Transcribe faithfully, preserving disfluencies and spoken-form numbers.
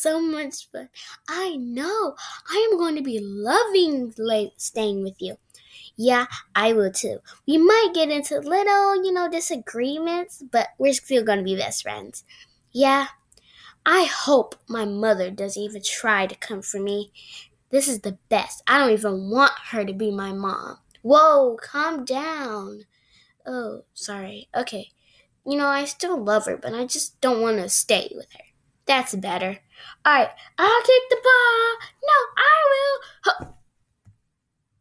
so much fun. I know. I am going to be loving la- staying with you. Yeah, I will too. We might get into little, you know, disagreements, but we're still going to be best friends. Yeah, I hope my mother doesn't even try to come for me. This is the best. I don't even want her to be my mom. Whoa, calm down. Oh, sorry. Okay. You know, I still love her, but I just don't want to stay with her. That's better. All right, I'll kick the ball. No, I will.